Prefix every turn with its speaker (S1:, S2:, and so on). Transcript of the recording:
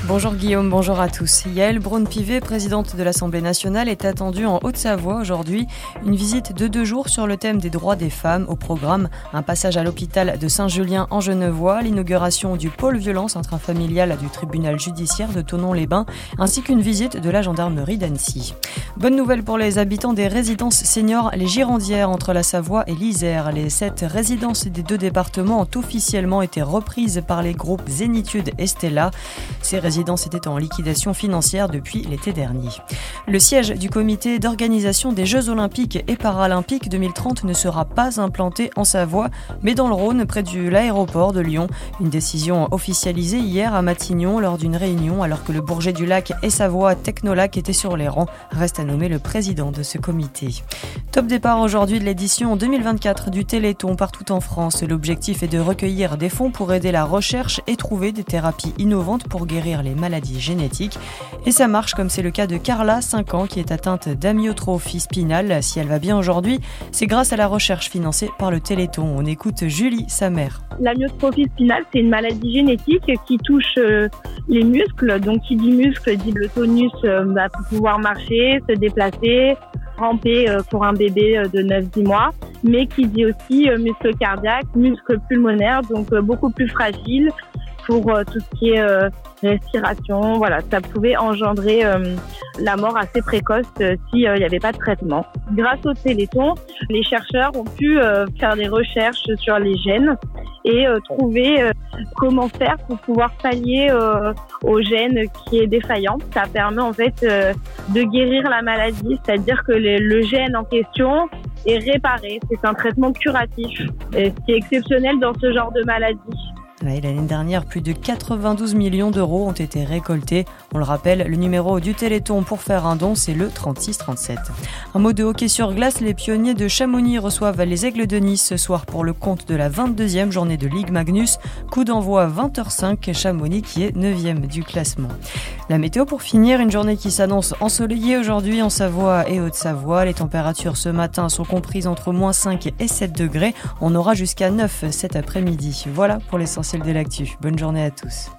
S1: Bonjour Guillaume, bonjour à tous. Yaël Braun-Pivet, présidente de l'Assemblée nationale, est attendue en Haute-Savoie aujourd'hui. Une visite de 2 jours sur le thème des droits des femmes. Au programme, un passage à l'hôpital de Saint-Julien en Genevois, l'inauguration du pôle violence intrafamiliale du tribunal judiciaire de Thonon-les-Bains, ainsi qu'une visite de la gendarmerie d'Annecy. Bonne nouvelle pour les habitants des résidences seniors Les Girondières entre la Savoie et l'Isère. Les 7 résidences des 2 départements ont officiellement été reprises par les groupes Zénitude et Stella. Ces résidences étaient en liquidation financière depuis l'été dernier. Le siège du comité d'organisation des Jeux Olympiques et Paralympiques 2030 ne sera pas implanté en Savoie, mais dans le Rhône, près de l'aéroport de Lyon. Une décision officialisée hier à Matignon lors d'une réunion, alors que le Bourget du Lac et Savoie Technolac étaient sur les rangs. Reste à nommer le président de ce comité. Top départ aujourd'hui de l'édition 2024 du Téléthon partout en France. L'objectif est de recueillir des fonds pour aider la recherche et trouver des thérapies innovantes pour guérir les maladies génétiques. Et ça marche, comme c'est le cas de Carla, 5 ans, qui est atteinte d'amyotrophie spinale. Si elle va bien aujourd'hui, c'est grâce à la recherche financée par le Téléthon. On écoute Julie, sa mère.
S2: L'amyotrophie spinale, c'est une maladie génétique qui touche les muscles. Donc, qui dit muscle, dit le tonus pour pouvoir marcher, se déplacer, ramper pour un bébé de 9-10 mois. Mais qui dit aussi muscle cardiaque, muscle pulmonaire, donc beaucoup plus fragile pour tout ce qui est respiration. Voilà, ça pouvait engendrer la mort assez précoce s'il n'y avait pas de traitement. Grâce au Téléthon, les chercheurs ont pu faire des recherches sur les gènes et trouver comment faire pour pouvoir pallier au gène qui est défaillant. Ça permet en fait de guérir la maladie, c'est-à-dire que le gène en question est réparé. C'est un traitement curatif, et ce qui est exceptionnel dans ce genre de maladie.
S1: Ouais, l'année dernière, plus de 92 millions d'euros ont été récoltés. On le rappelle, le numéro du Téléthon pour faire un don, c'est le 3637. Un mot de hockey sur glace, les pionniers de Chamonix reçoivent les Aigles de Nice ce soir pour le compte de la 22e journée de Ligue Magnus. Coup d'envoi à 20h05, Chamonix qui est 9e du classement. La météo pour finir, une journée qui s'annonce ensoleillée aujourd'hui en Savoie et Haute-Savoie. Les températures ce matin sont comprises entre -5 et 7 degrés. On aura jusqu'à 9 cet après-midi. Voilà pour l'essentiel de l'actu. Bonne journée à tous.